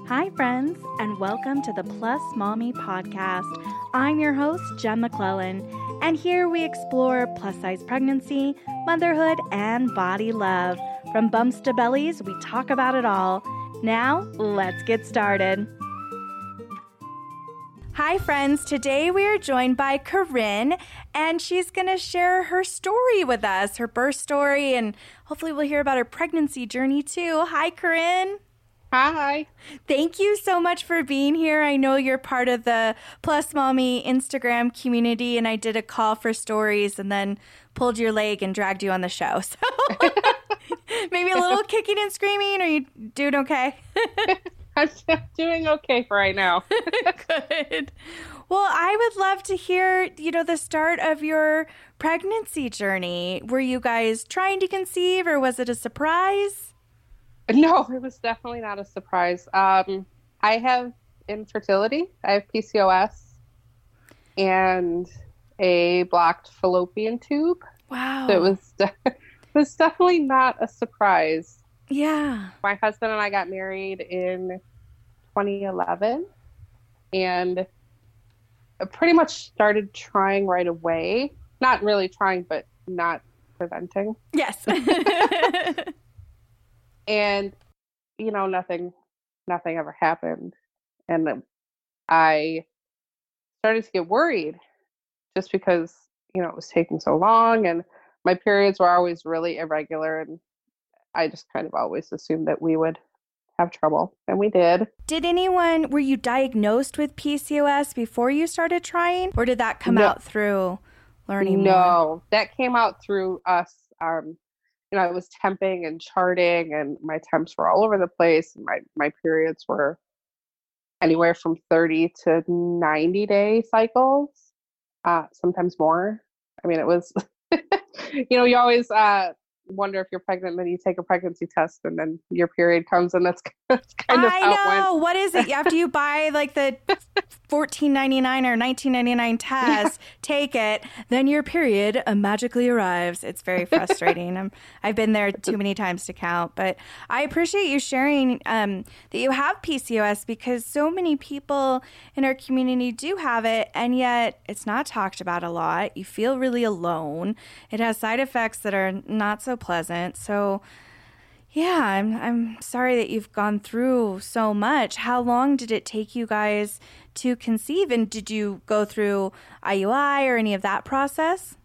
Hi, friends, and welcome to the Plus Mommy podcast. I'm your host, Jen McClellan, and here we explore plus-size pregnancy, motherhood, and body love. From bumps to bellies, we talk about it all. Now, let's get started. Hi, friends. Today we are joined by Corinne, and she's going to share her story with us, her birth story, and hopefully we'll hear about her pregnancy journey too. Hi, Corinne. Hi. Thank you so much for being here. I know you're part of the Plus Mommy Instagram community, and I did a call for stories and then pulled your leg and dragged you on the show. So maybe a little kicking and screaming. Are you doing okay? I'm doing okay for right now. Good. Well, I would love to hear, the start of your pregnancy journey. Were you guys trying to conceive, or was it a surprise? No, it was definitely not a surprise. I have infertility. I have PCOS and a blocked fallopian tube. Wow. So it was definitely not a surprise. Yeah. My husband and I got married in 2011 and pretty much started trying right away. Not really trying, but not preventing. Yes. And, nothing ever happened. And I started to get worried just because, it was taking so long and my periods were always really irregular. And I just kind of always assumed that we would have trouble. And we did. Were you diagnosed with PCOS before you started trying? Or did that come out through learning more? No, that came out through us. I was temping and charting, and my temps were all over the place. My periods were anywhere from 30 to 90-day cycles, sometimes more. I mean, it was, you always wonder if you're pregnant, then you take a pregnancy test, and then your period comes, and that's kind of how it went. What is it? After you buy like the $14.99 or $19.99 test, take it, then your period magically arrives. It's very frustrating. I've been there too many times to count, but I appreciate you sharing that you have PCOS, because so many people in our community do have it, and yet it's not talked about a lot. You feel really alone. It has side effects that are not so pleasant. So yeah, I'm sorry that you've gone through so much. How long did it take you guys to conceive? And did you go through IUI or any of that process?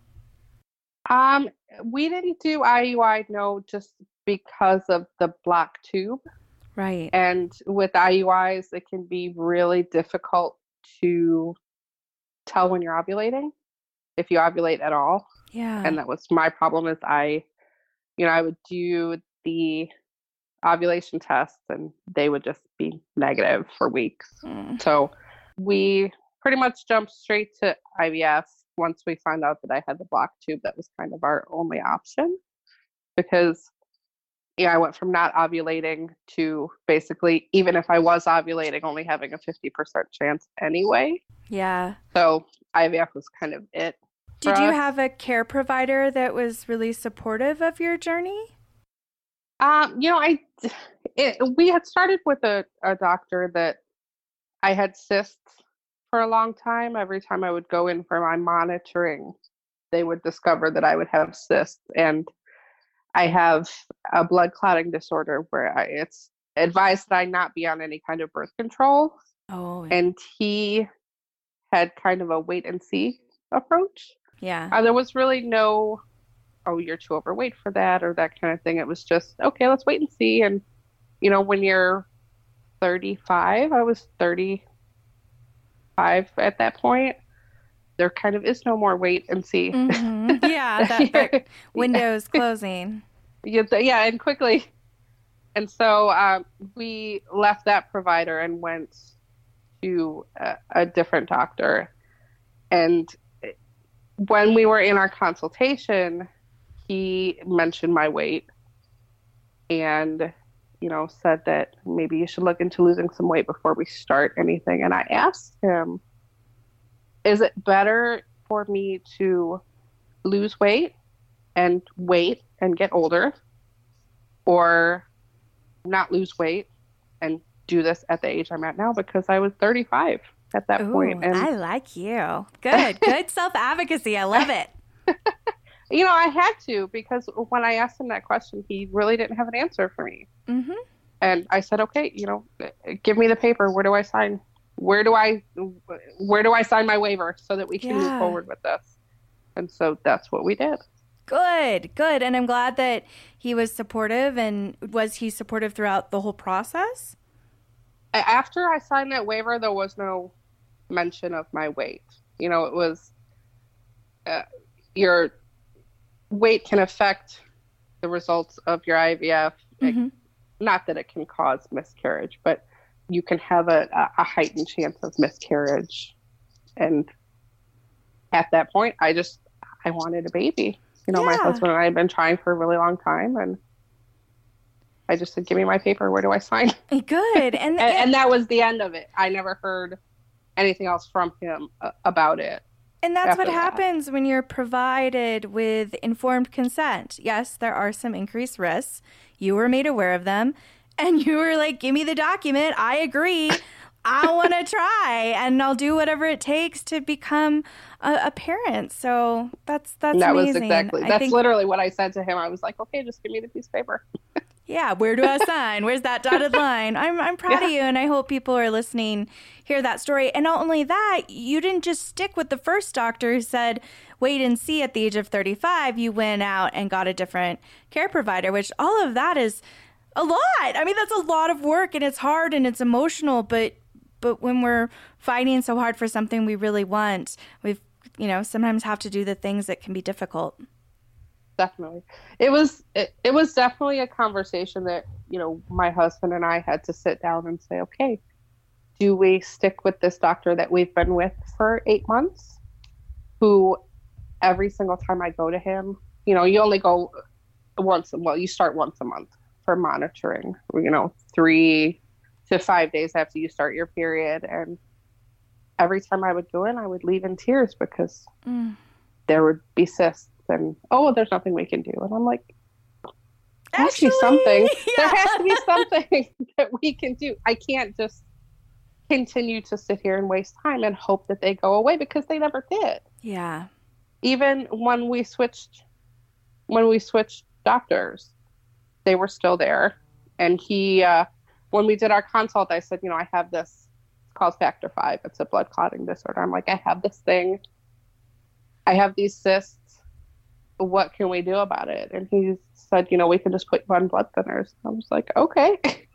We didn't do IUI, no, just because of the block tube. Right. And with IUIs, it can be really difficult to tell when you're ovulating, if you ovulate at all. Yeah. And that was my problem. Is I would do the ovulation tests and they would just be negative for weeks. So we pretty much jumped straight to IVF once we found out that I had the block tube. That was kind of our only option, because I went from not ovulating to basically, even if I was ovulating, only having a 50% chance anyway. Yeah. So IVF was kind of it. Did you have a care provider that was really supportive of your journey? We had started with a doctor that I had cysts for a long time. Every time I would go in for my monitoring, they would discover that I would have cysts. And I have a blood clotting disorder where it's advised that I not be on any kind of birth control. Oh. And he had kind of a wait and see approach. Yeah. There was really no, oh, you're too overweight for that or that kind of thing. It was just, okay, let's wait and see. And, when you're 35, I was 35 at that point, there kind of is no more wait and see. Mm-hmm. Yeah, that window is closing. Yeah, and quickly. And so we left that provider and went to a different doctor. And when we were in our consultation, he mentioned my weight and, said that maybe you should look into losing some weight before we start anything. And I asked him, is it better for me to lose weight and wait and get older, or not lose weight and do this at the age I'm at now because I was 35 at that point. And I like you. Good self-advocacy. I love it. I had to, because when I asked him that question, he really didn't have an answer for me. Mm-hmm. And I said, okay, give me the paper. Where do I sign? Where do I sign my waiver so that we can move forward with this? And so that's what we did. Good. And I'm glad that he was supportive. And was he supportive throughout the whole process? After I signed that waiver, there was no mention of my weight. It was your weight can affect the results of your IVF. Mm-hmm. Not that it can cause miscarriage, but you can have a heightened chance of miscarriage. And at that point, I wanted a baby. My husband and I had been trying for a really long time, and I just said, give me my paper. Where do I sign? Good. And that was the end of it. I never heard anything else from him about it. And that's what happens when you're provided with informed consent. Yes, there are some increased risks. You were made aware of them. And you were like, give me the document. I agree. I want to try. And I'll do whatever it takes to become a parent. So that's amazing. That's literally what I said to him. I was like, okay, just give me the piece of paper. Yeah, where do I sign? Where's that dotted line? I'm proud of you, and I hope people are listening hear that story. And not only that, you didn't just stick with the first doctor who said, wait and see at the age of 35. You went out and got a different care provider, which all of that is a lot. I mean, that's a lot of work, and it's hard and it's emotional. But when we're fighting so hard for something we really want, we've sometimes have to do the things that can be difficult. Definitely. It was definitely a conversation that, my husband and I had to sit down and say, okay, do we stick with this doctor that we've been with for 8 months, who every single time I go to him, you only go you start once a month for monitoring, 3 to 5 days after you start your period. And every time I would go in, I would leave in tears because there would be cysts. And there's nothing we can do. And I'm like, there has to be something. Yeah. There has to be something that we can do. I can't just continue to sit here and waste time and hope that they go away, because they never did. Yeah. Even when we switched doctors, they were still there. And he, when we did our consult, I said, I have this, it's called Factor V. It's a blood clotting disorder. I'm like, I have this thing. I have these cysts. What can we do about it? And he said, we can just put you on blood thinners. I was like, okay.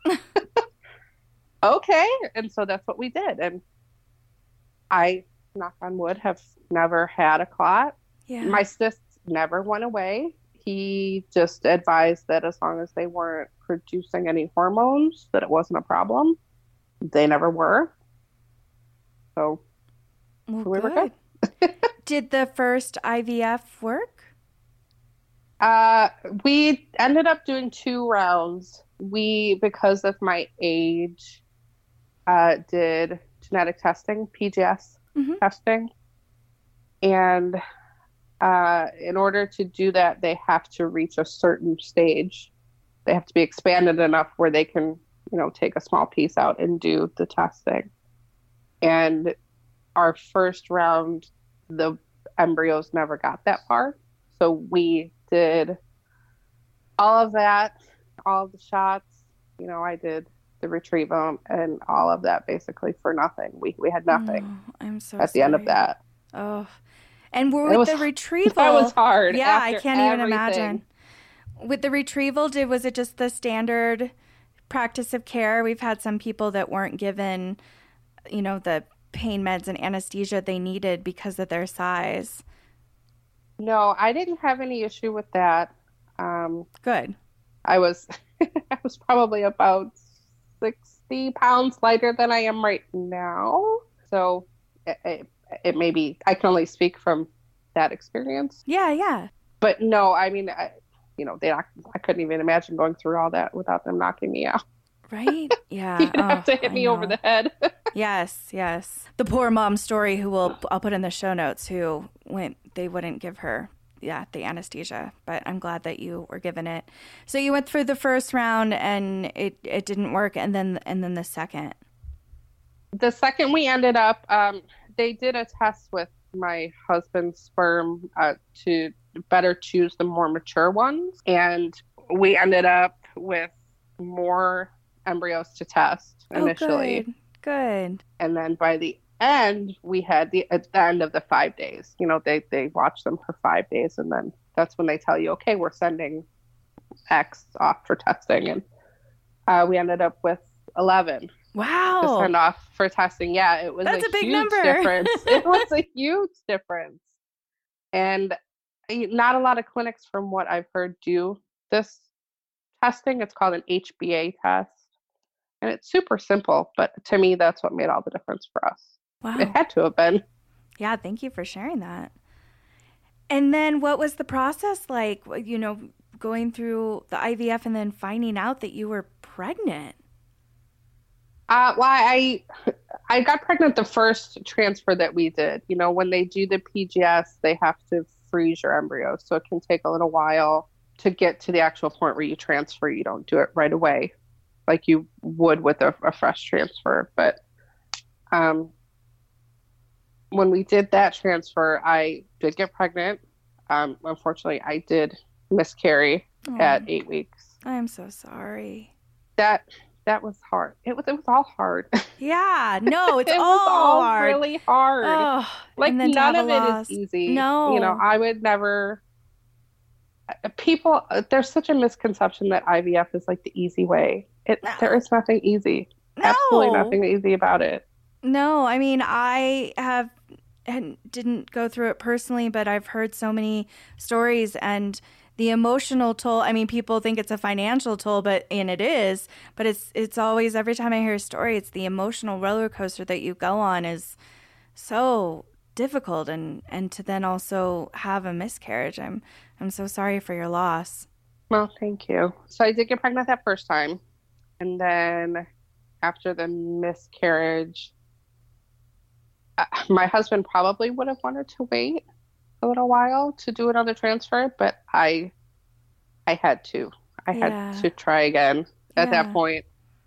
Okay. And so that's what we did. And I, knock on wood, have never had a clot. Yeah. My cysts never went away. He just advised that as long as they weren't producing any hormones, that it wasn't a problem. They never were. So we were good. Did the first IVF work? We ended up doing 2 rounds. We, because of my age, did genetic testing, PGS testing. And in order to do that, they have to reach a certain stage. They have to be expanded enough where they can, take a small piece out and do the testing. And our first round, the embryos never got that far. So we did all of that, all of the shots. I did the retrieval and all of that basically for nothing. We had nothing. I'm so at the end of that. Oh, and with the retrieval, that was hard. Yeah, I can't even imagine. With the retrieval, was it just the standard practice of care? We've had some people that weren't given, the pain meds and anesthesia they needed because of their size. No, I didn't have any issue with that. Good. I was probably about 60 pounds lighter than I am right now. So it may be, I can only speak from that experience. Yeah. But no, I mean, I couldn't even imagine going through all that without them knocking me out. Right? Yeah. You'd have to hit me over the head. Yes. The poor mom's story, I'll put in the show notes, they wouldn't give her the anesthesia, but I'm glad that you were given it. So you went through the first round and it didn't work, and then the second. The second we ended up, they did a test with my husband's sperm to better choose the more mature ones, and we ended up with more embryos to test initially. Oh, good. And then by the end, we had at the end of the 5 days. They watch them for 5 days, and then that's when they tell you, okay, we're sending X off for testing, and we ended up with 11. Wow. To send off for testing. Yeah, it was That's a big huge number. difference. It was a huge difference. And not a lot of clinics, from what I've heard, do this testing. It's called an HbA test. And it's super simple, but to me, that's what made all the difference for us. Wow. It had to have been. Yeah, thank you for sharing that. And then what was the process like, going through the IVF and then finding out that you were pregnant? Well, I got pregnant the first transfer that we did. When they do the PGS, they have to freeze your embryo. So it can take a little while to get to the actual point where you transfer. You don't do it right away like you would with a fresh transfer. But when we did that transfer, I did get pregnant. Unfortunately, I did miscarry at 8 weeks. I'm so sorry. That was hard. It was all hard. Yeah, no, it's it all was all hard. really hard. Oh, like none of it is easy. No, I would never. People, there's such a misconception that IVF is like the easy way. There is nothing easy. No. Absolutely nothing easy about it. No, I mean, I didn't go through it personally, but I've heard so many stories, and the emotional toll. I mean, people think it's a financial toll, and it is, but it's always, every time I hear a story, it's the emotional roller coaster that you go on is so difficult, and to then also have a miscarriage. I'm so sorry for your loss. Well, thank you. So I did get pregnant that first time, and then after the miscarriage, my husband probably would have wanted to wait a little while to do another transfer, but I had to. I had to try again at that point.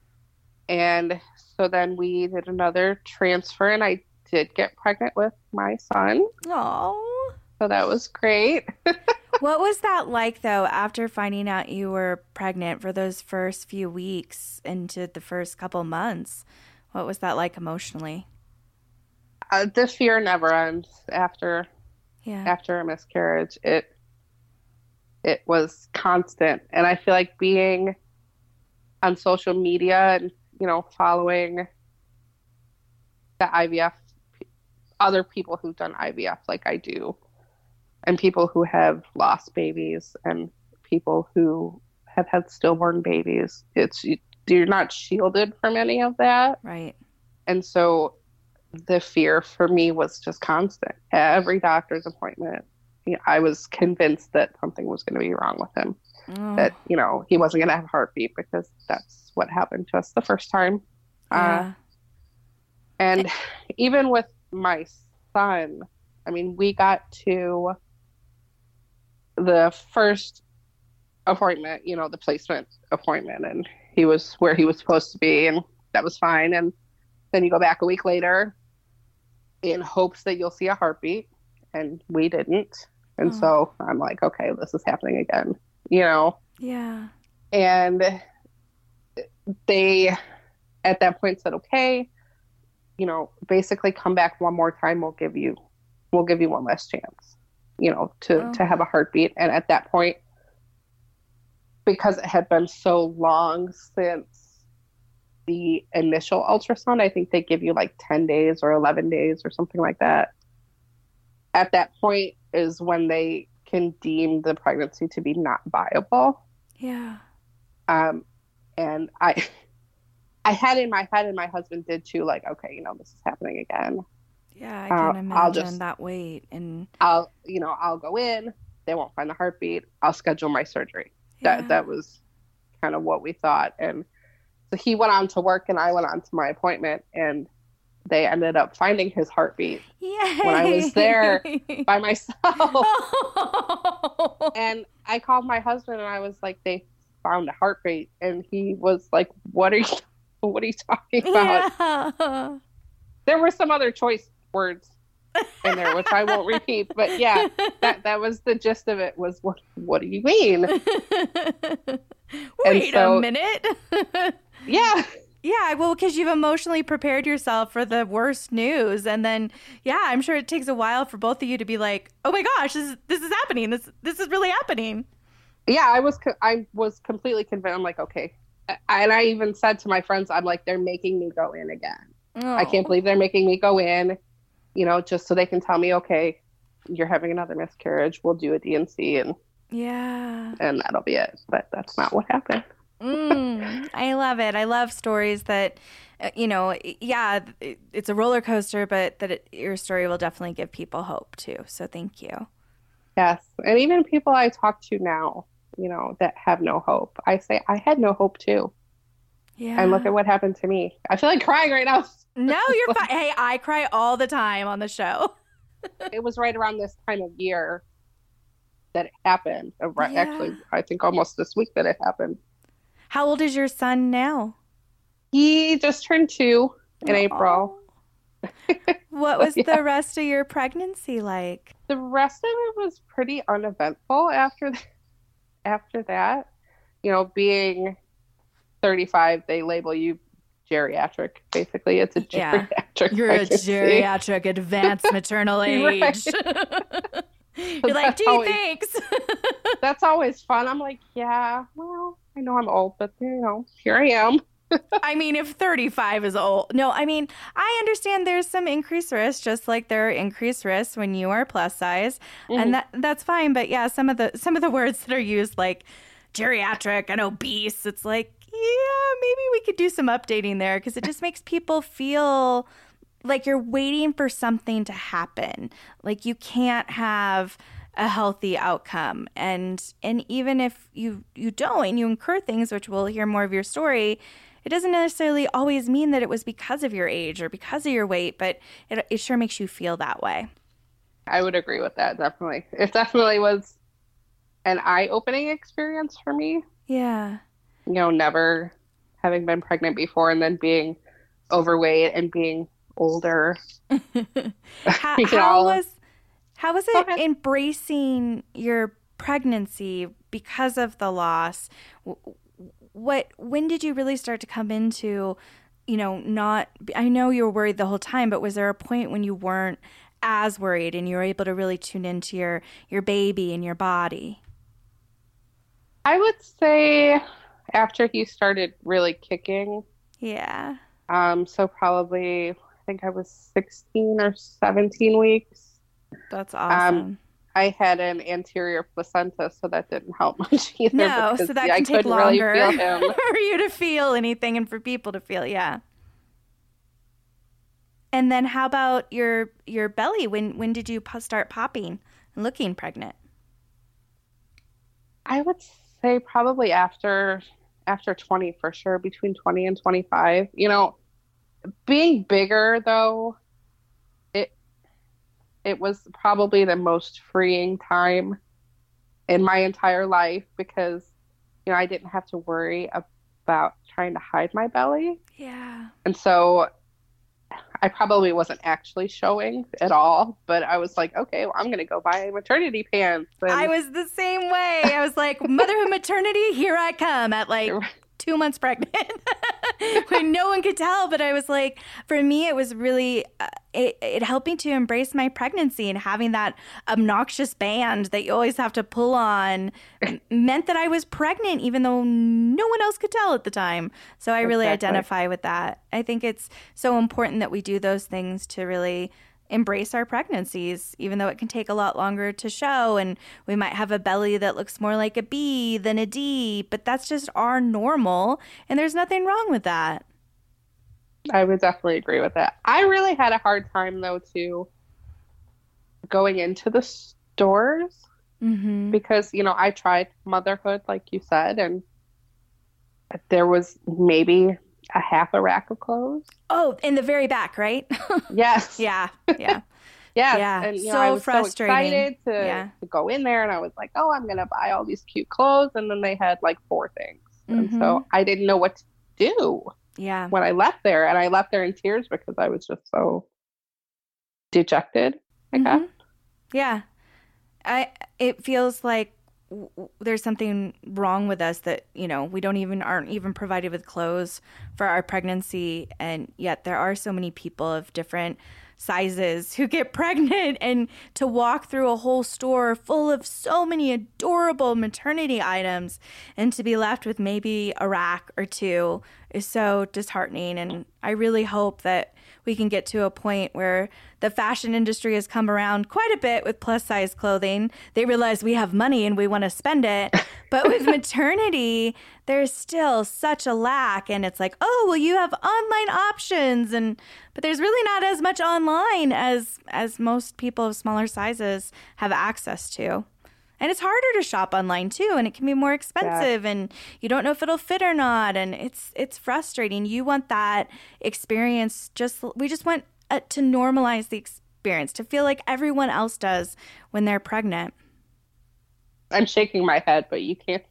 And so then we did another transfer, and I did get pregnant with my son. Oh. So that was great. What was that like, though, after finding out you were pregnant for those first few weeks into the first couple months? What was that like emotionally? The fear never ends after a miscarriage. It was constant. And I feel like being on social media and, following the IVF, other people who've done IVF like I do, and people who have lost babies and people who have had stillborn babies, you're not shielded from any of that. Right. And so the fear for me was just constant. Every doctor's appointment, I was convinced that something was going to be wrong with him. Oh. That, he wasn't going to have a heartbeat, because that's what happened to us the first time. Yeah. And even with my son, I mean, we got to the first appointment, the placement appointment, and he was where he was supposed to be, and that was fine. And then you go back a week later in hopes that you'll see a heartbeat, and we didn't. And so I'm like, okay, this is happening again, Yeah. And they, at that point, said, okay, basically come back one more time. We'll give you one last chance, to have a heartbeat. And at that point, because it had been so long since the initial ultrasound, I think they give you like 10 days or 11 days or something like that. At that point is when they can deem the pregnancy to be not viable. Yeah. And I had in my head, and my husband did too, like, okay, this is happening again. Yeah, I can imagine that wait. And I'll go in, they won't find the heartbeat, I'll schedule my surgery. That was kind of what we thought. And so he went on to work, and I went on to my appointment, and they ended up finding his heartbeat. Yay. When I was there by myself. And I called my husband and I was like, they found a heart rate. And he was like, what are you talking about? Yeah. There were some other choice words in there, which I won't repeat. But yeah, that was the gist of it was, what do you mean? Wait a minute. Yeah. Yeah, well, because you've emotionally prepared yourself for the worst news, and then, yeah, I'm sure it takes a while for both of you to be like, "Oh my gosh, this is happening. This is really happening." Yeah, I was completely convinced. I'm like, okay, and I even said to my friends, I'm like, they're making me go in again. I can't Oh, believe they're making me go in, just so they can tell me, okay, you're having another miscarriage. We'll do a D&C yeah. and that'll be it. But that's not what happened. I love it. I love stories that, yeah, it's a roller coaster, but your story will definitely give people hope too. So thank you. Yes. And even people I talk to now, that have no hope, I say, I had no hope too. And look Yeah. at what happened to me. I feel like crying right now. No, you're fine. Hey, I cry all the time on the show. It was right around this time of year that it happened. Yeah. Actually, I think almost this week that it happened. How old is your son now? He just turned 2 in Oh. April. What So, was yeah. the rest of your pregnancy like? The rest of it was pretty uneventful after that. Being 35, they label you geriatric. Basically, it's a Yeah. geriatric You're a pregnancy. geriatric advanced maternal age. Right. You're like, That's gee, always thanks. that's always fun. I'm like, yeah, well, I know I'm old, but here I am. I mean, if 35 is old. No, I mean, I understand there's some increased risk, just like there are increased risks when you are plus size. And Mhm. that's fine. But yeah, some of the words that are used like geriatric and obese, it's like, yeah, maybe we could do some updating there because it just makes people feel like you're waiting for something to happen. Like you can't have a healthy outcome. And even if you don't and you incur things, which we'll hear more of your story, it doesn't necessarily always mean that it was because of your age or because of your weight, but it sure makes you feel that way. I would agree with that, definitely. It definitely was an eye-opening experience for me. Yeah. Never having been pregnant before and then being overweight and being older. How, You how know, was how was Go it ahead. embracing your pregnancy because of the loss? When did you really start to come into, not, I know you were worried the whole time, but was there a point when you weren't as worried and you were able to really tune into your baby and your body? I would say after he started really kicking, Yeah, so probably I think I was 16 or 17 weeks. that's Um, awesome. I had an anterior placenta, so that didn't help much either No, because so that I can take couldn't really longer feel him. for you to feel anything and for people to feel, yeah. And then how about your belly? When did you start popping and looking pregnant? I would say probably after 20 for sure, between 20 and 25. Being bigger though, it it was probably the most freeing time in my entire life because I didn't have to worry about trying to hide my belly. Yeah. And so I probably wasn't actually showing at all, but I was like, okay, well, I'm going to go buy maternity pants. I And was the same way. I was like, motherhood, maternity, here I come at like 2 months pregnant when no one could tell. But I was like, for me, it was really, it helped me to embrace my pregnancy, and having that obnoxious band that you always have to pull on meant that I was pregnant, even though no one else could tell at the time. So I really exactly. identify with that. I think it's so important that we do those things to really embrace our pregnancies, even though it can take a lot longer to show, and we might have a belly that looks more like a B than a D, but that's just our normal, and there's nothing wrong with that. I would definitely agree with that. I really had a hard time though too going into the stores Mm-hmm. because I tried motherhood like you said, and there was maybe a half a rack of clothes. Oh, in the very back, right? Yes. Yeah, yeah. Yes. Yeah. And, So I was so frustrating. excited to go in there, and I was like, oh, I'm going to buy all these cute clothes. And then they had like 4 things. And so I didn't know what to do Yeah. when I left there. And I left there in tears because I was just so dejected, I guess. Yeah. It feels like there's something wrong with us that, we aren't even provided with clothes for our pregnancy. And yet there are so many people of different sizes who get pregnant, and to walk through a whole store full of so many adorable maternity items and to be left with maybe a rack or two is so disheartening. And I really hope that we can get to a point where the fashion industry has come around quite a bit with plus size clothing. They realize we have money and we want to spend it. But with maternity, there's still such a lack. And it's like, oh, well, you have online options. But there's really not as much online as most people of smaller sizes have access to. And it's harder to shop online too, and it can be more expensive, and you don't know if it'll fit or not, and it's frustrating. You want that experience. We just want to normalize the experience, to feel like everyone else does when they're pregnant. I'm shaking my head, but you can't.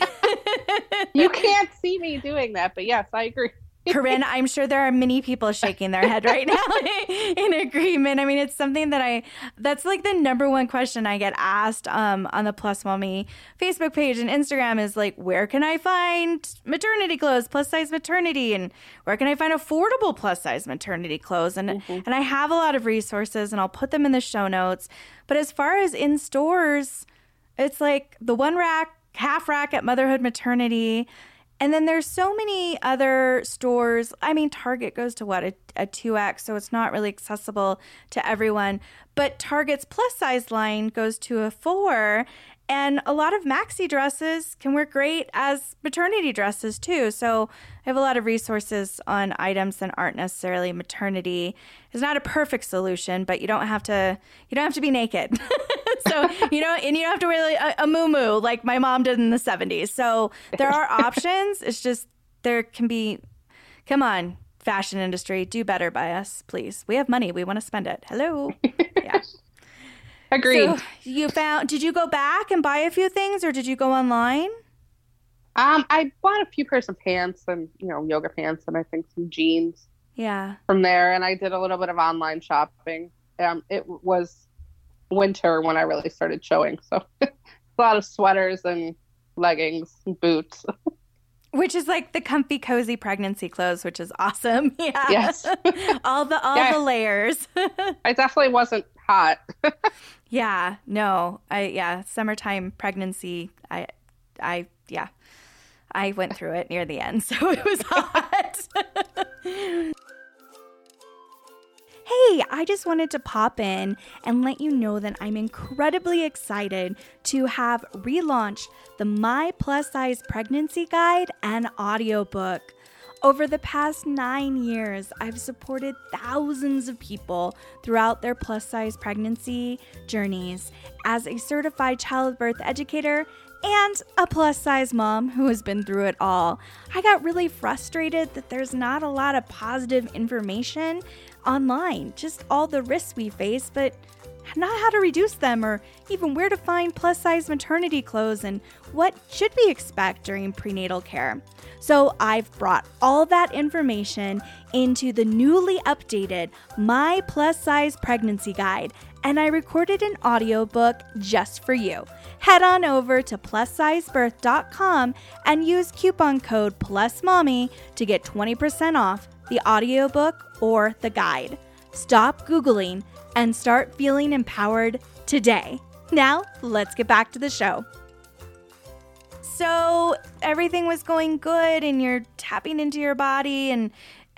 You can't see me doing that, but yes, I agree. Corinne, I'm sure there are many people shaking their head right now in agreement. I mean, it's something that's like the number one question I get asked on the Plus Mommy Facebook page and Instagram is like, where can I find maternity clothes, plus size maternity? And where can I find affordable plus size maternity clothes? And I have a lot of resources, and I'll put them in the show notes. But as far as in stores, it's like the one rack, half rack at Motherhood Maternity. And then there's so many other stores. I mean, Target goes to what, a 2X, so it's not really accessible to everyone. But Target's plus size line goes to a 4. And a lot of maxi dresses can work great as maternity dresses too. So I have a lot of resources on items that aren't necessarily maternity. It's not a perfect solution, but you don't have to be naked. So, and you don't have to wear like a muumuu like my mom did in the 70s. So there are options. It's just there can be, come on, fashion industry, do better by us, please. We have money. We want to spend it. Hello. Yeah. Agreed. So did you go back and buy a few things, or did you go online? I bought a few pairs of pants and, yoga pants, and I think some jeans. Yeah. From there, and I did a little bit of online shopping. It was winter when I really started showing, so a lot of sweaters and leggings and boots. Which is like the comfy, cozy pregnancy clothes, which is awesome. Yeah. Yes. all the layers. I definitely wasn't hot. Yeah. No. Summertime pregnancy. I went through it near the end, so it was hot. Hey, I just wanted to pop in and let you know that I'm incredibly excited to have relaunched the My Plus Size Pregnancy Guide and audiobook. Over the past 9 years, I've supported thousands of people throughout their plus size pregnancy journeys as a certified childbirth educator and a plus size mom who has been through it all. I got really frustrated that there's not a lot of positive information online, just all the risks we face, but not how to reduce them or even where to find plus size maternity clothes and what should we expect during prenatal care. So I've brought all that information into the newly updated My Plus Size Pregnancy Guide, and I recorded an audiobook just for you. Head on over to plussizebirth.com and use coupon code PLUSMOMMY to get 20% off the audiobook or the guide. Stop Googling and start feeling empowered today. Now, let's get back to the show. So everything was going good and you're tapping into your body, and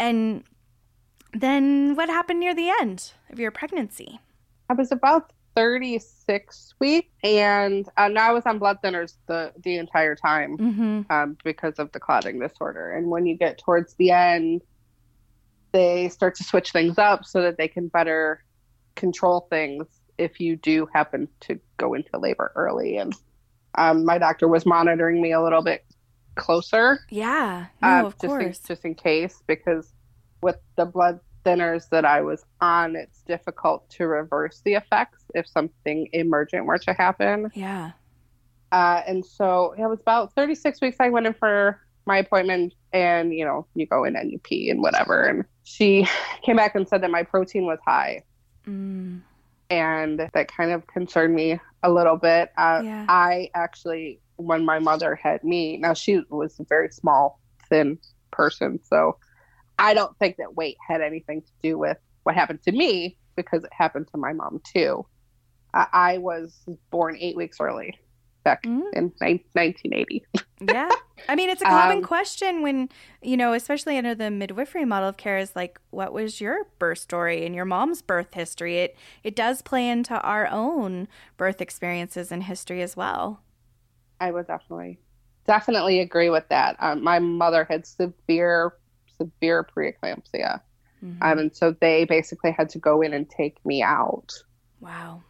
then what happened near the end of your pregnancy? I was about 36 weeks, and now I was on blood thinners the entire time because of the clotting disorder. And when you get towards the end, they start to switch things up so that they can better control things if you do happen to go into labor early. And my doctor was monitoring me a little bit closer. Yeah, no, of course. Just in case, because with the blood thinners that I was on, it's difficult to reverse the effects if something emergent were to happen. Yeah. And so it was about 36 weeks. I went in for my appointment, and you go in and you pee and whatever. And she came back and said that my protein was high. Mm. And that kind of concerned me a little bit. Yeah. I actually, when my mother had me, now she was a very small, thin person. So I don't think that weight had anything to do with what happened to me, because it happened to my mom too. I was born 8 weeks early back in 1980. Yeah. I mean, it's a common question when, especially under the midwifery model of care, is like, what was your birth story and your mom's birth history? It does play into our own birth experiences and history as well. I would definitely agree with that. My mother had severe preeclampsia. Mm-hmm. And so they basically had to go in and take me out. Wow.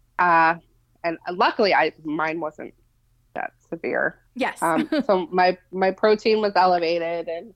And luckily mine wasn't that severe. Yes. So my protein was elevated, and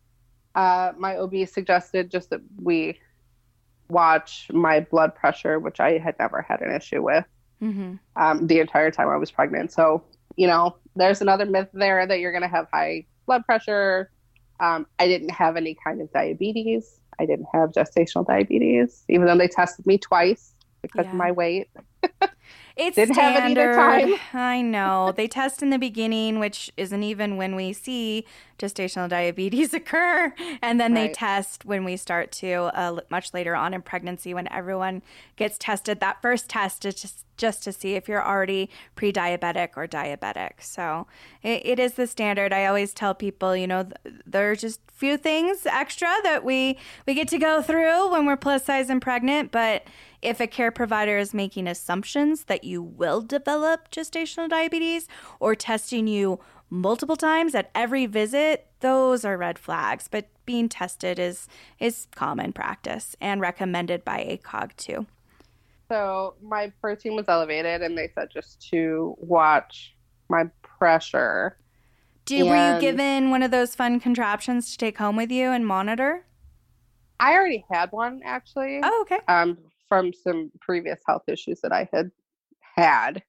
my OB suggested just that we watch my blood pressure, which I had never had an issue with the entire time I was pregnant. So, there's another myth there that you're going to have high blood pressure. I didn't have any kind of diabetes. I didn't have gestational diabetes, even though they tested me twice because of my weight. It's Didn't standard. have it either time. I know. They test in the beginning, which isn't even when we see gestational diabetes occur. And then they test when we start to much later on in pregnancy, when everyone gets tested. That first test is just to see if you're already pre-diabetic or diabetic. So it is the standard. I always tell people, there are just few things extra that we get to go through when we're plus size and pregnant. But if a care provider is making assumptions that you will develop gestational diabetes or testing you multiple times at every visit, those are red flags. But being tested is common practice and recommended by ACOG too. So my protein was elevated, and they said just to watch my pressure. Were you given one of those fun contraptions to take home with you and monitor? I already had one, actually. Oh, okay. From some previous health issues that I had.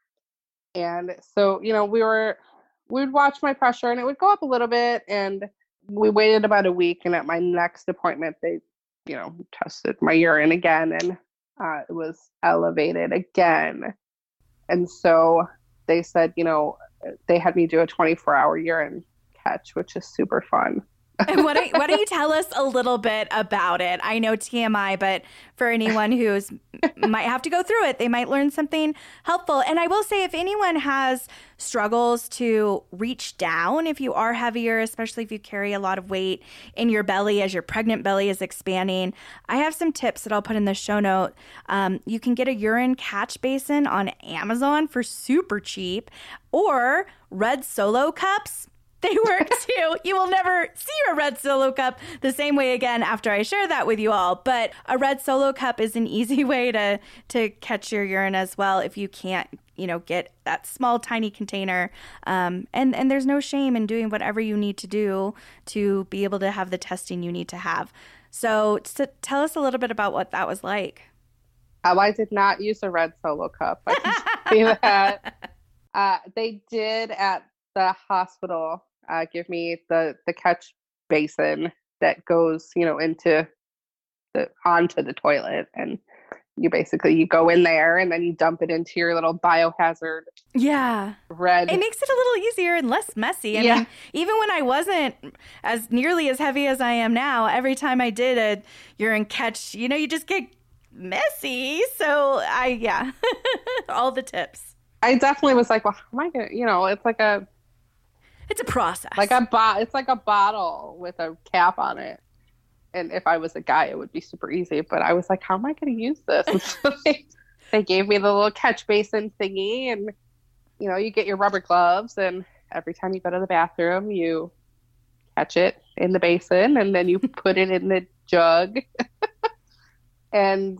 And so, we'd watch my pressure, and it would go up a little bit, and we waited about a week, and at my next appointment, they, tested my urine again, and it was elevated again. And so they said, they had me do a 24-hour urine catch, which is super fun. And why don't you tell us a little bit about it? I know TMI, but for anyone who's might have to go through it, they might learn something helpful. And I will say, if anyone has struggles to reach down, if you are heavier, especially if you carry a lot of weight in your belly as your pregnant belly is expanding, I have some tips that I'll put in the show note. You can get a urine catch basin on Amazon for super cheap, or Red Solo cups. They work too. You will never see a Red Solo cup the same way again after I share that with you all. But a Red Solo cup is an easy way to catch your urine as well if you can't, get that small, tiny container. And there's no shame in doing whatever you need to do to be able to have the testing you need to have. So tell us a little bit about what that was like. I did not use a Red Solo cup. I can see that. They did at the hospital give me the catch basin that goes, onto the toilet, and you go in there and then you dump it into your little biohazard. Yeah. Red. It makes it a little easier and less messy. I mean, even when I wasn't as nearly as heavy as I am now, every time I did a urine catch, you just get messy. So all the tips. I definitely was like, well, how am I gonna, it's a process. It's like a bottle with a cap on it. And if I was a guy, it would be super easy. But I was like, how am I going to use this? And so they gave me the little catch basin thingy, and you get your rubber gloves, and every time you go to the bathroom, you catch it in the basin, and then you put it in the jug. And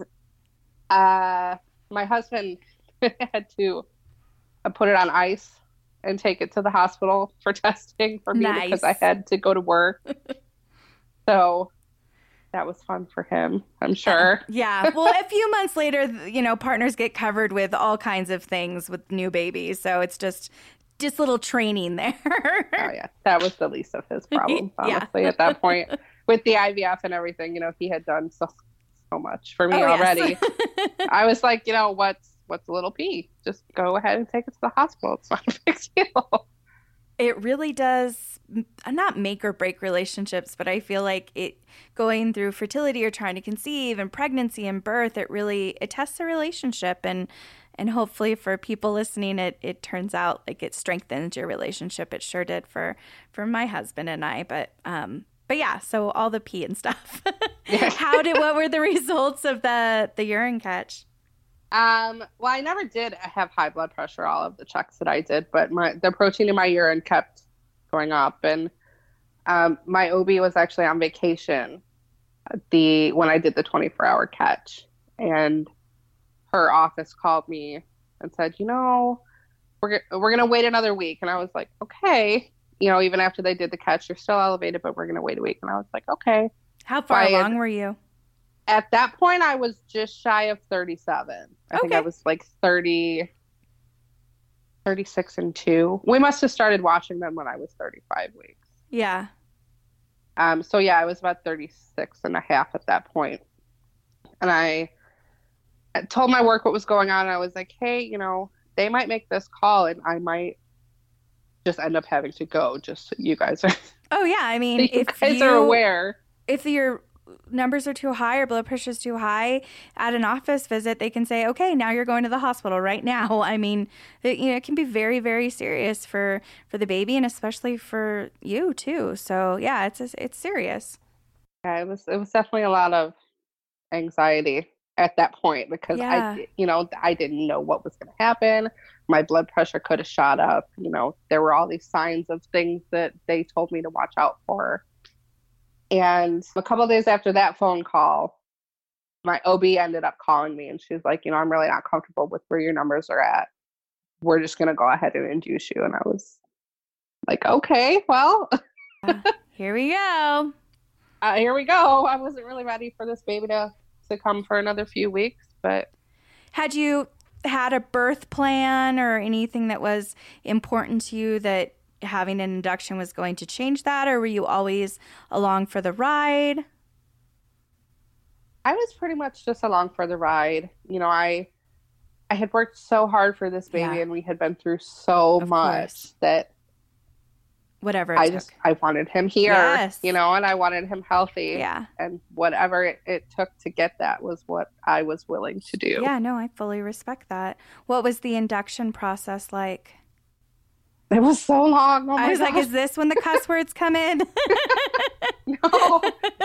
my husband had to put it on ice and take it to the hospital for testing for me because I had to go to work. So that was fun for him, I'm sure. Yeah. Well, a few months later, partners get covered with all kinds of things with new babies. So it's just little training there. Oh, yeah. That was the least of his problems, Yeah. honestly, at that point. With the IVF and everything, he had done so much for me already. Yes. I was like, what's a little pee? Just go ahead and take it to the hospital. It's not a big deal. It really does not make or break relationships, but I feel like going through fertility or trying to conceive and pregnancy and birth, it tests a relationship, and hopefully for people listening, it turns out like it strengthens your relationship. It sure did for my husband and I, but yeah, so all the pee and stuff. What were the results of the urine catch? Well, I never did have high blood pressure, all of the checks that I did, but the protein in my urine kept going up. And my OB was actually on vacation when I did the 24-hour catch. And her office called me and said, we're going to wait another week. And I was like, okay. Even after they did the catch, you're still elevated, but we're going to wait a week. And I was like, okay. How far along were you? At that point, I was just shy of 37. I think I was like 36 and 2. We must have started watching them when I was 35 weeks. Yeah. So yeah, I was about 36 and a half at that point. And I told my work what was going on. And I was like, hey, they might make this call and I might just end up having to go, just so you guys are. Oh yeah. I mean, if you guys are aware. If your numbers are too high or blood pressure is too high at an office visit, they can say, okay, now you're going to the hospital right now. I mean, it can be very, very serious for the baby and especially for you too. So yeah, it's serious. Yeah, it was definitely a lot of anxiety at that point because I didn't know what was going to happen. My blood pressure could have shot up. There were all these signs of things that they told me to watch out for. And a couple of days after that phone call, my OB ended up calling me and she's like, I'm really not comfortable with where your numbers are at. We're just going to go ahead and induce you. And I was like, okay, well, here we go. Here we go. I wasn't really ready for this baby to come for another few weeks, but. Had you had a birth plan or anything that was important to you that having an induction was going to change that, or were you always along for the ride? I was pretty much just along for the ride. I had worked so hard for this baby and we had been through so much that whatever I wanted him here, and I wanted him healthy. Yeah. And whatever it took to get that was what I was willing to do. Yeah, no, I fully respect that. What was the induction process like? It was so long. Oh I was like, is this when the cuss words come in? No.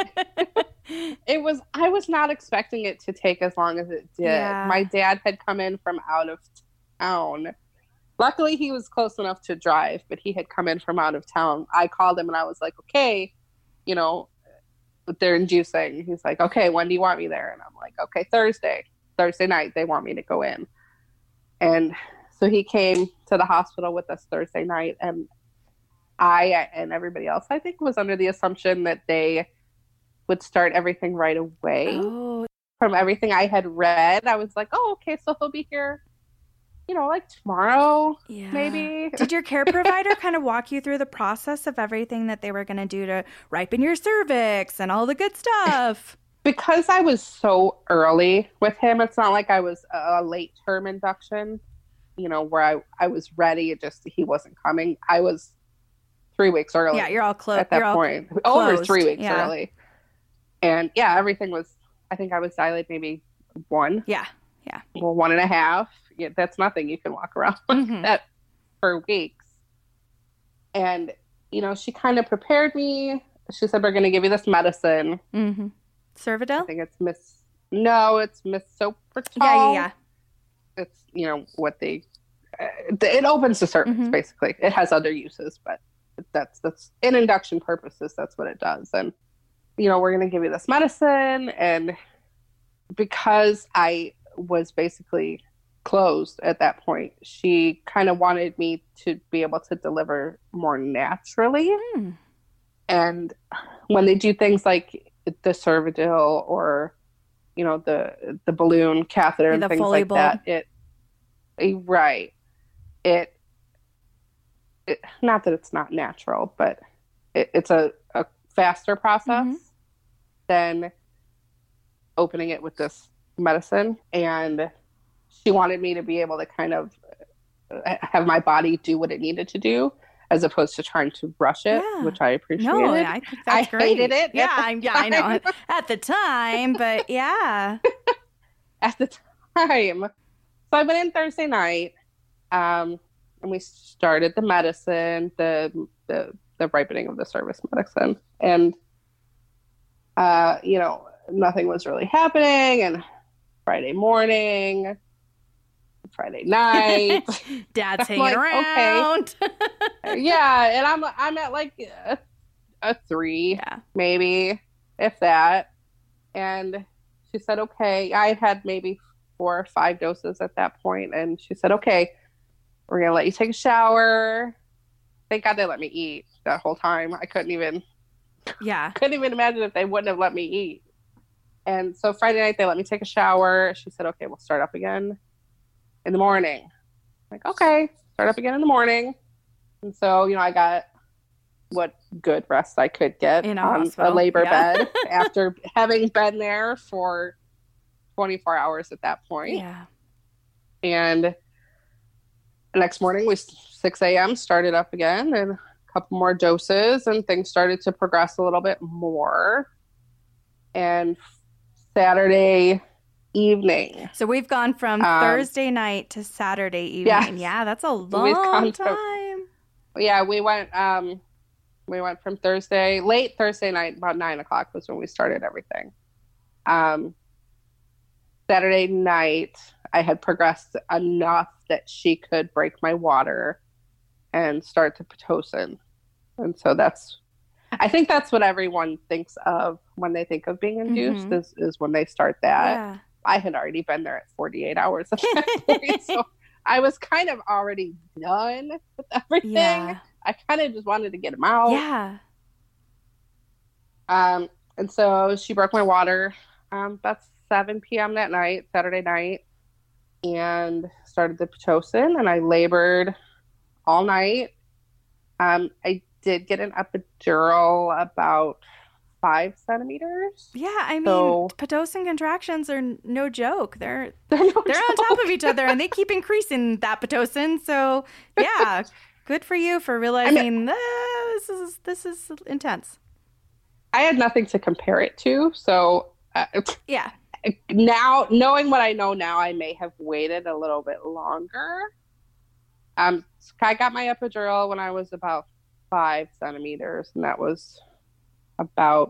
I was not expecting it to take as long as it did. Yeah. My dad had come in from out of town. Luckily, he was close enough to drive, but he had come in from out of town. I called him and I was like, okay, they're inducing. He's like, okay, when do you want me there? And I'm like, okay, Thursday night, they want me to go in. And so he came to the hospital with us Thursday night, and I and everybody else, I think, was under the assumption that they would start everything right away. Oh. From everything I had read, I was like, oh, okay, so he'll be here, like tomorrow, maybe. Did your care provider kind of walk you through the process of everything that they were going to do to ripen your cervix and all the good stuff? Because I was so early with him, it's not like I was a late term induction. Where I was ready, he wasn't coming. I was 3 weeks early. Yeah, you're all close. At that point. Over 3 weeks early. And everything was, I think I was dilated maybe 1. Yeah. Well, 1.5. Yeah, that's nothing. You can walk around with that for weeks. And, she kind of prepared me. She said, we're going to give you this medicine. Mm-hmm. Cervidil? I think it's misoprostol. Yeah. It's, what it opens the cervix, basically. It has other uses, but that's in induction purposes, that's what it does. And, we're going to give you this medicine. And because I was basically closed at that point, she kind of wanted me to be able to deliver more naturally. And when they do things like the Cervidil or, the balloon catheter Or and the things Foley like bowl. that, right. It, not that it's not natural, but it's a faster process Mm-hmm. than opening it with this medicine. And she wanted me to be able to kind of have my body do what it needed to do as opposed to trying to rush it, Yeah. which I No, appreciated. I think I that's great. hated it Yeah, at the I know time. at the time, but yeah. At the time. So I went in Thursday night, and we started the medicine, the ripening of the service medicine, and nothing was really happening. And Friday morning, Friday night, Dad's I'm hanging like, okay, around. yeah, and I'm at like a 3, Yeah. maybe, if that. And she said, okay. I had maybe 4 or 5 doses at that point, and she said, okay, we're gonna let you take a shower. Thank God they let me eat that whole time. I couldn't even Yeah. imagine if they wouldn't have let me eat. And so Friday night they let me take a shower. She said, okay, we'll start up again in the morning. I'm like, okay, start up again in the morning. And so, I got what good rest I could get In a on hospital. a labor Yeah. bed after having been there for 24 hours at that point. Yeah. And the next morning, 6 a.m. started up again, and a couple more doses, and things started to progress a little bit more. And Saturday evening. So we've gone from Thursday night to Saturday evening. Yes. Yeah, that's a long time. Yeah, we went from late Thursday night, about 9 o'clock was when we started everything. Saturday night, I had progressed enough that she could break my water and start the Pitocin. And so I think that's what everyone thinks of when they think of being induced, is when they start that. Yeah. I had already been there at 48 hours at that point, so I was kind of already done with everything. Yeah. I kind of just wanted to get them out. Yeah. And so she broke my water about 7 p.m. that night, Saturday night, and started the Pitocin, and I labored all night. I did get an epidural about 5 centimeters. Yeah, I mean, So- Pitocin contractions are no joke. They're They're no on joke. top of each other, and they keep increasing that Pitocin. So yeah, good for you for realizing this is intense. I had nothing to compare it to, so Yeah. now, knowing what I know now, I may have waited a little bit longer. I got my epidural when I was about 5 centimeters, and that was about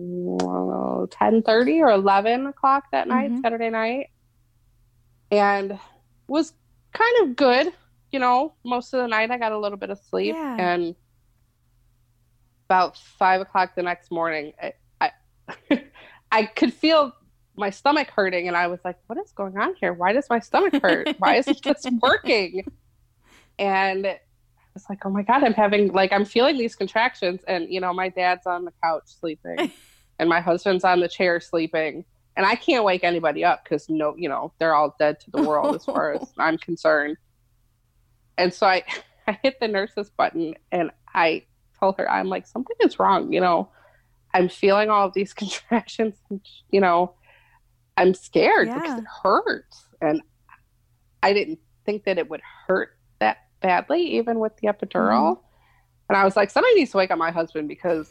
10:30 or 11 o'clock that night, Saturday night, and was kind of good. Most of the night I got a little bit of sleep, Yeah. and about 5 o'clock the next morning, I I could feel my stomach hurting, and I was like, what is going on here? Why does my stomach hurt? Why isn't this working? And I was like, oh my God, I'm feeling these contractions. And, my dad's on the couch sleeping and my husband's on the chair sleeping. And I can't wake anybody up because they're all dead to the world as far as I'm concerned. And so I hit the nurse's button and I told her, I'm like, something is wrong. I'm feeling all of these contractions, and, I'm scared because it hurts. And I didn't think that it would hurt that badly, even with the epidural. And I was like, somebody needs to wake up my husband because,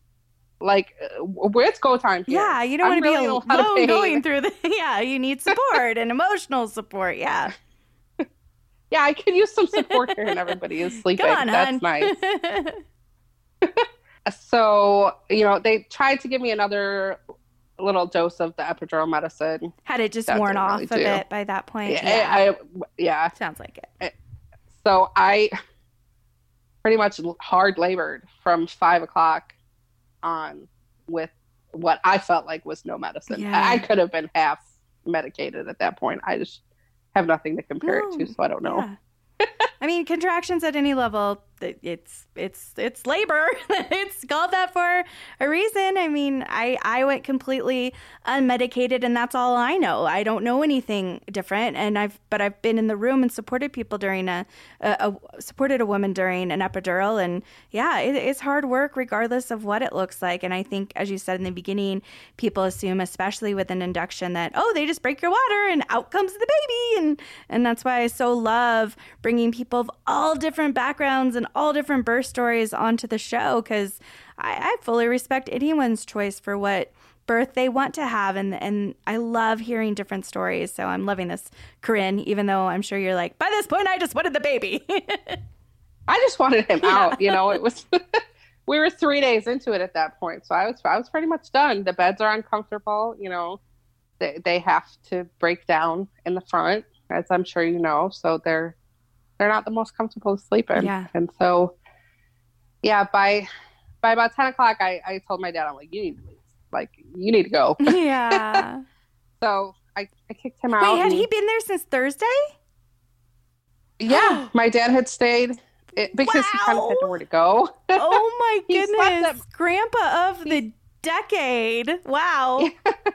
it's go time here. Yeah, you don't want to really be in a lot of alone pain. going through yeah, you need support and emotional support. Yeah. Yeah, I could use some support here, and everybody is sleeping. Come on, That's hon. nice. So, they tried to give me another little dose of the epidural medicine. Had it just That worn didn't off really a do. bit by that point? Yeah. Sounds like it. So I pretty much hard labored from 5 o'clock on with what I felt like was no medicine. Yeah. I could have been half medicated at that point. I just have nothing to compare it to, so I don't know. Yeah. I mean, contractions at any level, it's labor. It's called that for a reason. I mean, I went completely unmedicated, and that's all I know. I don't know anything different, and I've been in the room and supported people during supported a woman during an epidural, and yeah, it's hard work regardless of what it looks like. And I think, as you said in the beginning, people assume, especially with an induction, that they just break your water and out comes the baby, and that's why I so love bringing people of all different backgrounds and all different birth stories onto the show, because I fully respect anyone's choice for what birth they want to have, and I love hearing different stories. So I'm loving this, Corinne, even though I'm sure you're like, by this point I just wanted the baby. I just wanted him out. It was we were 3 days into it at that point, so I was pretty much done. The beds are uncomfortable. They have to break down in the front, as I'm sure you know, so they're not the most comfortable to sleep in. Yeah. And so, yeah, by about 10 o'clock, I told my dad, I'm like, you need to leave. Like, you need to go. Yeah. So I kicked him out. Wait, had he been there since Thursday? Yeah. My dad had stayed because he kind of had nowhere to go. Oh, my goodness. Grandpa of the decade. Wow.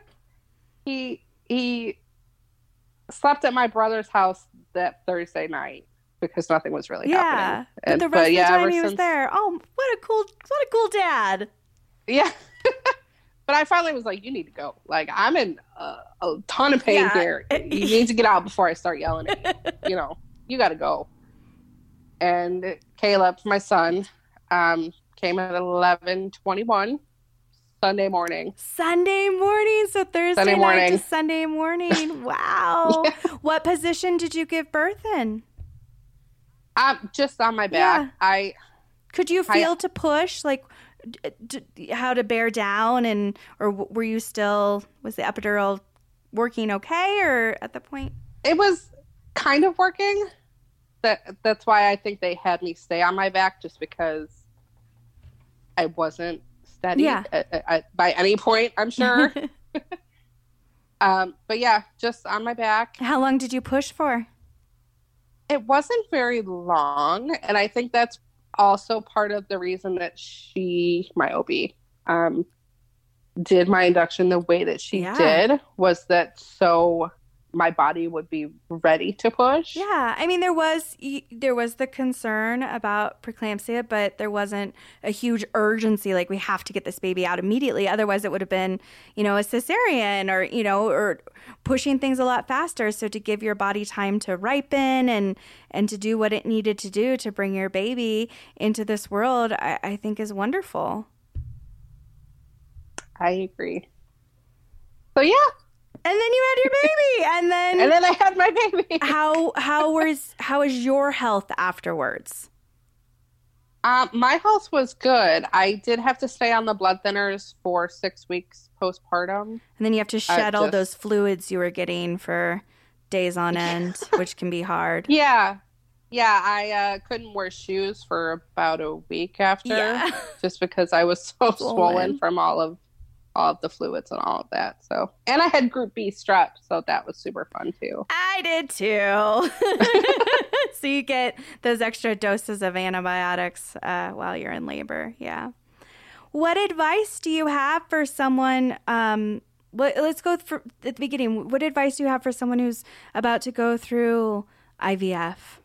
He slept at my brother's house that Thursday night because nothing was really happening. But the rest of the time he was there. Oh, what a cool dad. Yeah. But I finally was like, you need to go. Like, I'm in a ton of pain here. You need to get out before I start yelling at you. You got to go. And Caleb, my son, came at 11:21 Sunday morning. So Thursday night to Sunday morning. Wow. Yeah. What position did you give birth in? Just on my back. Yeah. Could you feel to push, like how to bear down, or were you still, was the epidural working okay, or at the point? It was kind of working. That's why I think they had me stay on my back, just because I wasn't steady by any point, I'm sure. But yeah, just on my back. How long did you push for? It wasn't very long, and I think that's also part of the reason that my OB, did my induction the way that she did, was that so my body would be ready to push. Yeah. I mean, there was the concern about preeclampsia, but there wasn't a huge urgency, like we have to get this baby out immediately. Otherwise it would have been, a cesarean or pushing things a lot faster. So to give your body time to ripen and to do what it needed to do to bring your baby into this world, I think is wonderful. I agree. So yeah. And then you had your baby, and then I had my baby. How was your health afterwards? My health was good. I did have to stay on the blood thinners for 6 weeks postpartum, and then you have to shed all those fluids you were getting for days on end, which can be hard. Yeah. I couldn't wear shoes for about a week after, just because I was so swollen from all of the fluids and all of that. So, and I had group B strep, so that was super fun too. I did too. So you get those extra doses of antibiotics while you're in labor. Yeah. What advice do you have for someone? Let's go at the beginning. What advice do you have for someone who's about to go through IVF?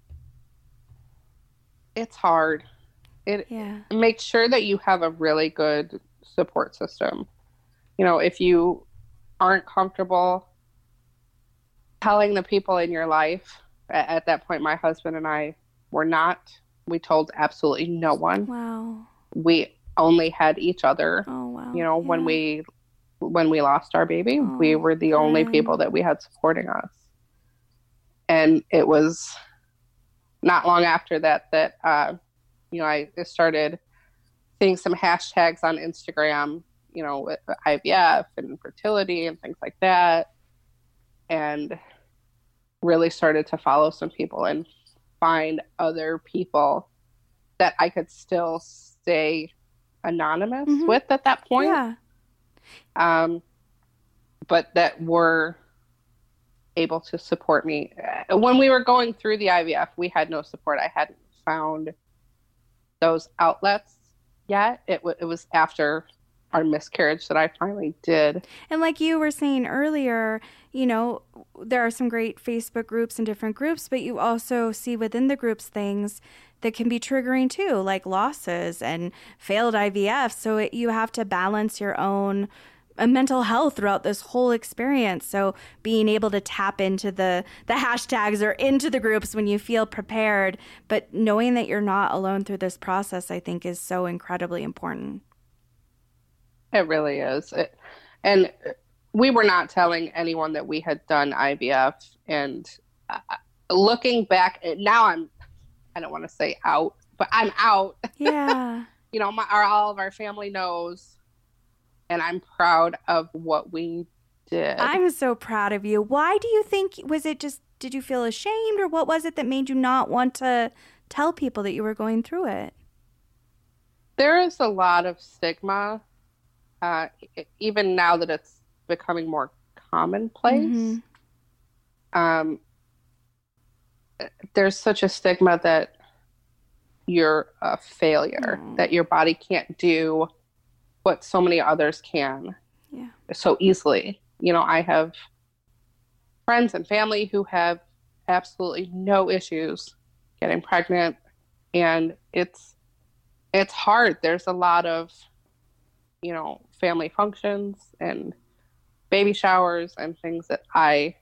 It's hard. Make sure that you have a really good support system. If you aren't comfortable telling the people in your life, at that point my husband and I were not. We told absolutely no one. Wow. We only had each other. Oh wow. When we lost our baby, we were the only people that we had supporting us. And it was not long after that I started seeing some hashtags on Instagram, with IVF and fertility and things like that, and really started to follow some people and find other people that I could still stay anonymous with at that point. Yeah. But that were able to support me. When we were going through the IVF, we had no support. I hadn't found those outlets yet. It was after our miscarriage that I finally did. And like you were saying earlier, there are some great Facebook groups and different groups, but you also see within the groups things that can be triggering too, like losses and failed IVF. So you have to balance your own mental health throughout this whole experience. So being able to tap into the hashtags or into the groups when you feel prepared, but knowing that you're not alone through this process, I think is so incredibly important. It really is. And we were not telling anyone that we had done IVF. And looking back, now I don't want to say out, but I'm out. Yeah. All of our family knows, and I'm proud of what we did. I'm so proud of you. Why do you think, did you feel ashamed, or what was it that made you not want to tell people that you were going through it? There is a lot of stigma. Even now that it's becoming more commonplace, there's such a stigma that you're a failure, that your body can't do what so many others can so easily. I have friends and family who have absolutely no issues getting pregnant, and it's hard. There's a lot of family functions and baby showers and things that I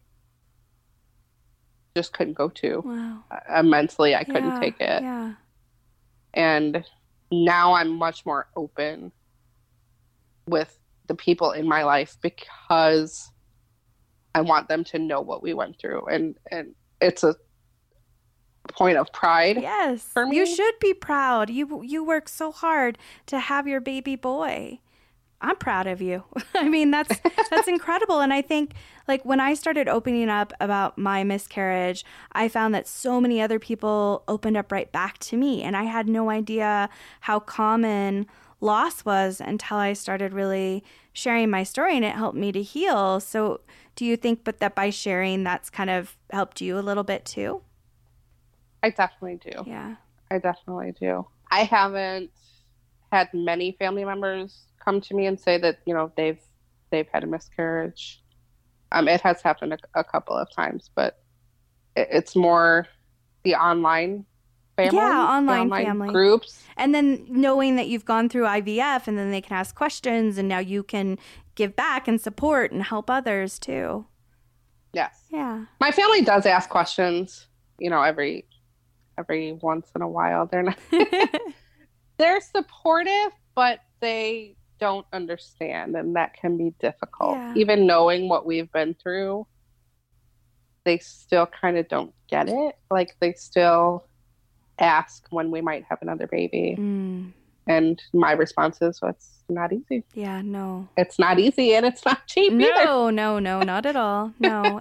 just couldn't go to. Wow. Mentally, I couldn't take it. Yeah. And now I'm much more open with the people in my life because I want them to know what we went through. And it's a point of pride. Yes. For me. You should be proud. You work so hard to have your baby boy. I'm proud of you. I mean, that's incredible. And I think, like, when I started opening up about my miscarriage, I found that so many other people opened up right back to me. And I had no idea how common loss was until I started really sharing my story, and it helped me to heal. So do you think that by sharing, that's kind of helped you a little bit too? I definitely do. Yeah. I definitely do. I haven't had many family members come to me and say that, they've had a miscarriage. It has happened a couple of times, but it's more the online family. Yeah, online family groups. And then knowing that you've gone through IVF, and then they can ask questions, and now you can give back and support and help others too. Yes. Yeah. My family does ask questions, every once in a while. They're not they're supportive, but they don't understand, and that can be difficult. Yeah. Even knowing what we've been through, they still kind of don't get it. Like, they still ask when we might have another baby. And my response is, well, it's not easy. Yeah, no. It's not easy, and it's not cheap either. No, not at all. No,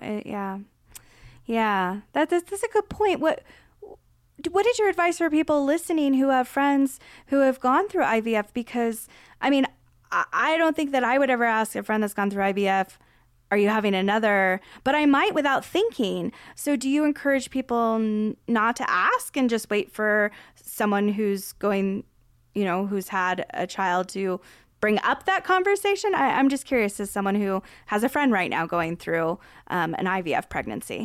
yeah. That's a good point. What is your advice for people listening who have friends who have gone through IVF? Because, I mean, I don't think that I would ever ask a friend that's gone through IVF, are you having another? But I might without thinking. So do you encourage people not to ask and just wait for someone who's going, who's had a child to bring up that conversation? I'm just curious, as someone who has a friend right now going through an IVF pregnancy.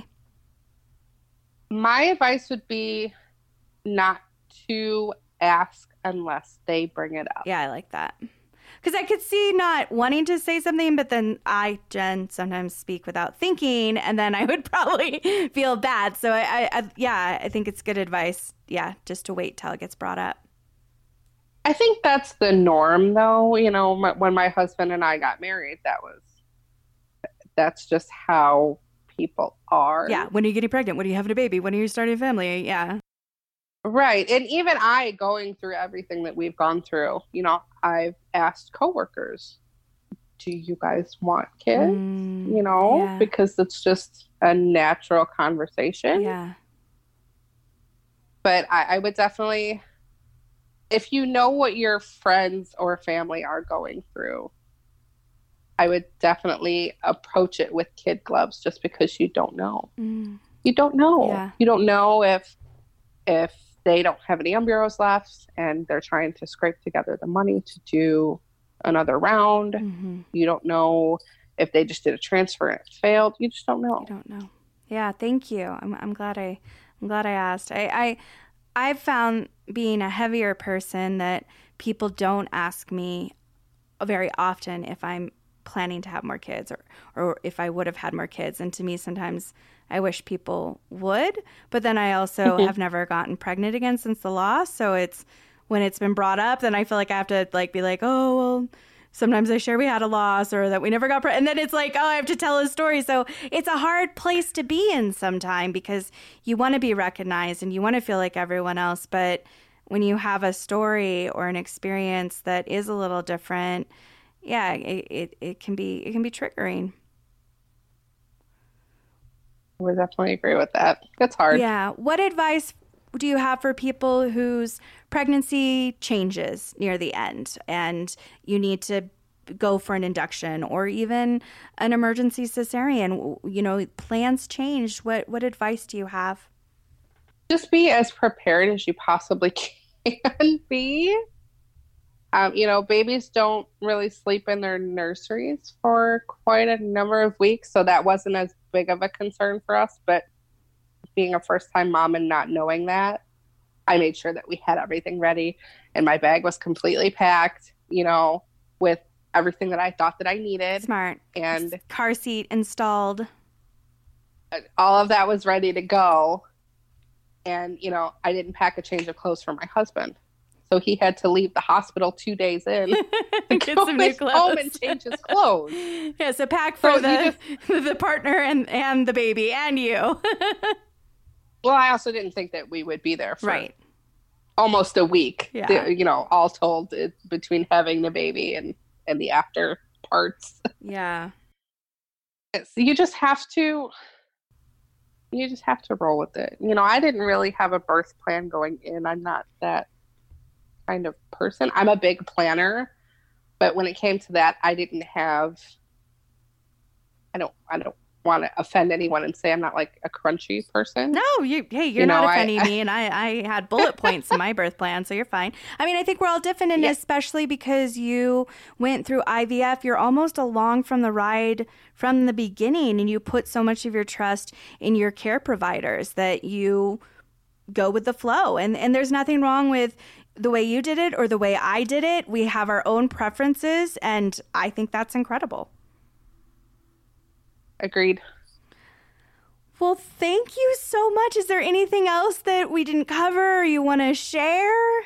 My advice would be not to ask unless they bring it up. Yeah, I like that. Because I could see not wanting to say something, but then Jen, sometimes speak without thinking, and then I would probably feel bad. So I think it's good advice. Yeah, just to wait till it gets brought up. I think that's the norm, though. When my husband and I got married, that's just how people are. Yeah. When are you getting pregnant? When are you having a baby? When are you starting a family? Yeah. Right. And even I, going through everything that we've gone through, I've asked coworkers, do you guys want kids? Yeah. Because it's just a natural conversation. Yeah. But I would definitely, if you know what your friends or family are going through, I would definitely approach it with kid gloves, just because you don't know. You don't know. Yeah. You don't know if they don't have any embryos left and they're trying to scrape together the money to do another round. Mm-hmm. You don't know if they just did a transfer and it failed. You just don't know. You don't know. Yeah, thank you. I'm glad I asked. I've found being a heavier person that people don't ask me very often if I'm planning to have more kids or if I would have had more kids. And to me, sometimes I wish people would, but then I also have never gotten pregnant again since the loss. So it's when it's been brought up, then I feel like I have to like be like, oh, well, sometimes I share we had a loss or that we never got pregnant. And then it's like, oh, I have to tell a story. So it's a hard place to be in sometime because you want to be recognized and you want to feel like everyone else. But when you have a story or an experience that is a little different, yeah, it can be triggering. I would definitely agree with that. It's hard. Yeah. What advice do you have for people whose pregnancy changes near the end and you need to go for an induction or even an emergency cesarean? You know, plans changed. What advice do you have? Just be as prepared as you possibly can be. You know, babies don't really sleep in their nurseries for quite a number of weeks, so that wasn't as big of a concern for us. But being a first-time mom and not knowing that, I made sure that we had everything ready, and my bag was completely packed, you know, with everything that I thought that I needed. Smart. And car seat installed. All of that was ready to go. And, you know, I didn't pack a change of clothes for my husband. So he had to leave the hospital 2 days in to Get go some new home clothes. and change his clothes. Yeah, so pack for So the partner and the baby and you. Well, I also didn't think that we would be there for Right. almost a week. Yeah. You know, all told, between having the baby and the after parts. Yeah. You just have to roll with it. You know, I didn't really have a birth plan going in. I'm not that kind of person. I'm a big planner, but when it came to that, I don't want to offend anyone and say I'm not like a crunchy person. No, you're not offending me, and I had bullet points in my birth plan, so you're fine. I mean, I think we're all different, and especially because you went through IVF, you're almost along from the ride from the beginning, and you put so much of your trust in your care providers that you go with the flow. And there's nothing wrong with the way you did it or the way I did it. We have our own preferences, and I think that's incredible. Agreed. Well, thank you so much. Is there anything else that we didn't cover or you want to share?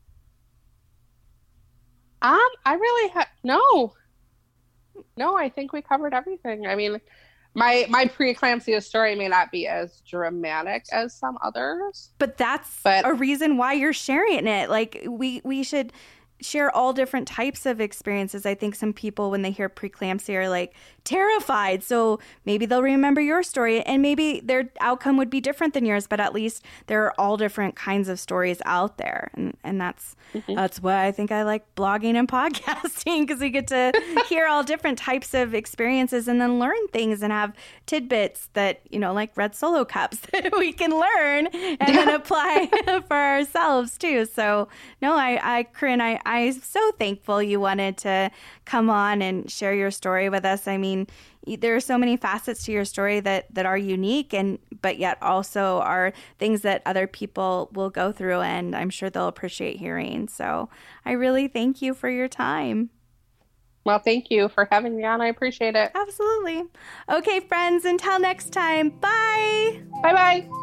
I really no, I think we covered everything. I mean, my preeclampsia story may not be as dramatic as some others, but that's a reason why you're sharing it. Like we should share all different types of experiences. I think some people, when they hear preeclampsia, are like terrified. So maybe they'll remember your story and maybe their outcome would be different than yours, but at least there are all different kinds of stories out there. And that's why I think I like blogging and podcasting, because we get to hear all different types of experiences and then learn things and have tidbits that, you know, like red Solo cups that we can learn and then apply for ourselves too. So no, Corinne, I'm so thankful you wanted to come on and share your story with us. I mean, there are so many facets to your story that are unique, but yet also are things that other people will go through, and I'm sure they'll appreciate hearing. So I really thank you for your time. Well, thank you for having me on. I appreciate it. Absolutely. Okay, friends, until next time. Bye. Bye-bye.